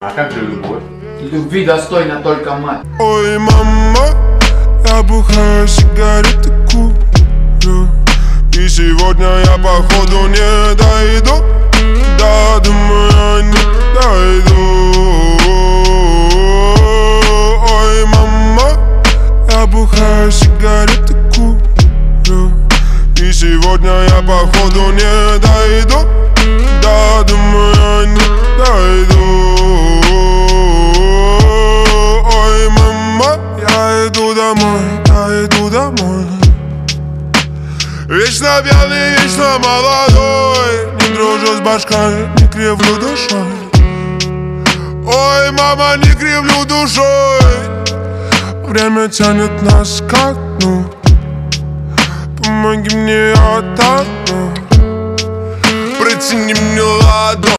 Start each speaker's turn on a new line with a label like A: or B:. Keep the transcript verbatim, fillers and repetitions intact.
A: А как же любовь?
B: Любви достойна только мать.
C: Ой, мама, я бухаю, сигареты курю, и сегодня я походу не дойду. Да, думаю, не дойду. Ой, мама, я бухаю, сигареты курю, и сегодня я походу не дойду. Да, думаю, не дойду. Ой, мама, я иду домой, я иду домой. Вечно пьяный, вечно молодой, не дружу с башкой, не кривлю душой. Ой, мама, не кривлю душой. Время тянет нас ко дну. Помоги мне, я тону. Протяни мне ладонь.